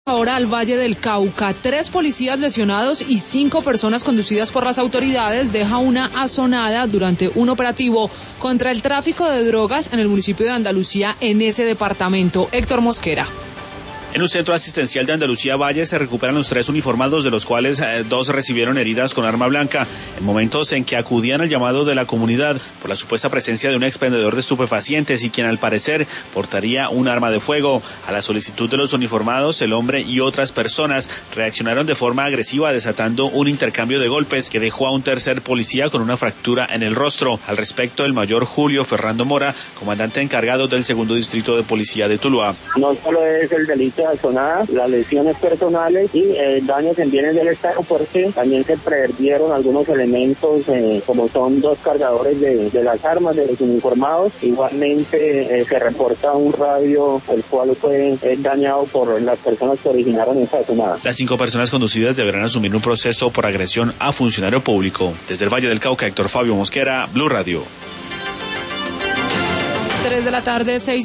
Ahora al Valle del Cauca, 3 policías lesionados y 5 personas conducidas por las autoridades deja una azonada durante un operativo contra el tráfico de drogas en el municipio de Andalucía en ese departamento. Héctor Mosquera. En un centro asistencial de Andalucía Valle se recuperan los 3 uniformados, de los cuales 2 recibieron heridas con arma blanca, en momentos en que acudían al llamado de la comunidad por la supuesta presencia de un expendedor de estupefacientes y quien al parecer portaría un arma de fuego. A la solicitud de los uniformados, el hombre y otras personas reaccionaron de forma agresiva, desatando un intercambio de golpes que dejó a un tercer policía con una fractura en el rostro. Al respecto, el mayor Julio Ferrando Mora, comandante encargado del 2º Distrito de Policía de Tuluá. No solo es el delito de azonada, las lesiones personales y daños en bienes del Estado, porque también se perdieron algunos elementos como son 2 cargadores de las armas de los uniformados. Igualmente se reporta un radio el cual fue dañado por las personas que originaron esa azonada. Las 5 personas conducidas deberán asumir un proceso por agresión a funcionario público. Desde el Valle del Cauca, Héctor Fabio Mosquera, Blue Radio. 3 de la tarde, 6